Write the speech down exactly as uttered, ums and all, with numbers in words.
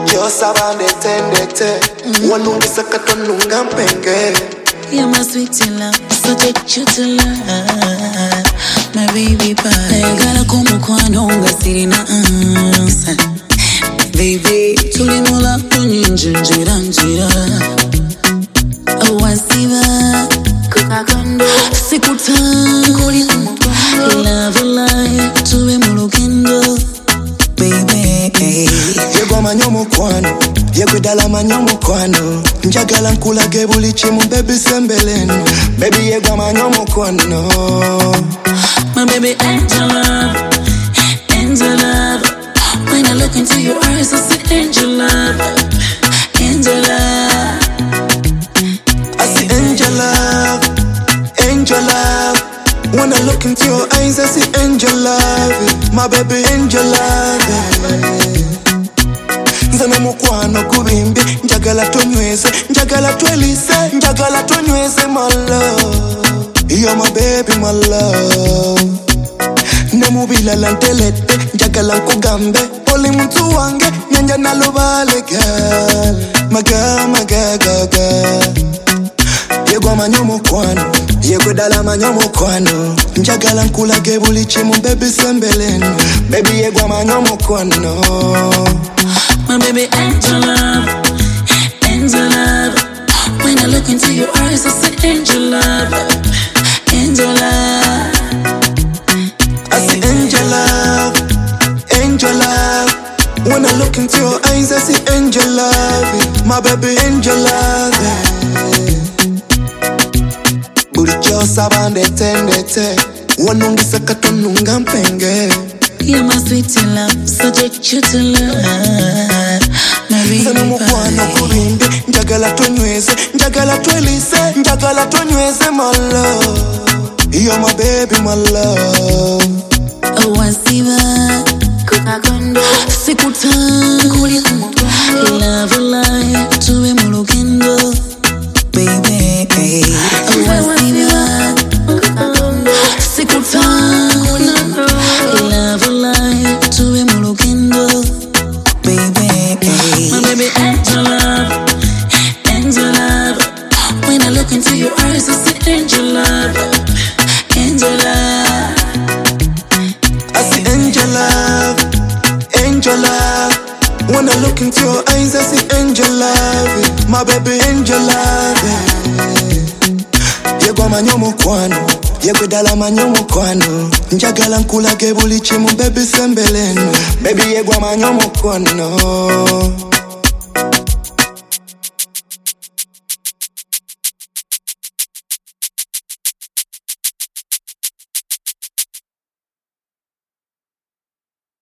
Yo sabande tendete Wanungi sakato nunga mpenge. You're my sweet love, so take you to love, my baby pie. Egala como kwano nga sirina ansa. Baby, tulimula kunyinjinjira njira. Awasiba, kukakondo, sikutanguli love life, tuwe mulugendo. Baby, yegwa manyomo kwano, yegwe dala manyomo kwano. Njagala nkulage buli chimu baby sembeleno. Baby yegwa manyomo kwano. My baby angel love, angel love. When I look into your eyes, I see angel love, angel love. I see angel love, angel love. When I look into your eyes, I see angel love. My baby angel love. Nzame mukwano kubimbi, njagala tonyweze, njagala twelise, njagala tonyweze my love. You're my baby my love. Nemubila lantelete, njagala nkugambe, oli muntu wange, nyanja nalubale girl. My girl, my girl, girl, girl. Yegwa manyomo kwano, yegwe dala manyomo kwano. Njagala nkulage buli chimu baby sembeleno. Baby yegwa manyomo kwano. My baby angel love, angel love. When I look into your eyes, I see angel love, angel love. I see angel love, angel love. When I look into your eyes, I see angel love. My baby angel love. Bulicho sabande tendete wanungi sakato nunga mpenge. You're my sweet love, so take you to love, my baby Zana mukwano kubimbi, njagala tonyweze, njagala twelise, njagala tonyweze my love. You're my baby my love. Awasiba, kukakondo, sikutanguli love life, tuwe mulugendo. Baby, awasiba, kukakondo, sikutanguli love life, tuwe mulugendo. Baby, my baby angel love, angel love. When I look into your eyes, I see angel love, angel love. I see angel love, angel love. When I look into your eyes, I see angel love. My baby angel love. Yegwa manyomo kwano, yegwe dala manyomo kwano. Njagala nkulage buli chimu baby sembeleno. Baby yegwa manyomo kwano.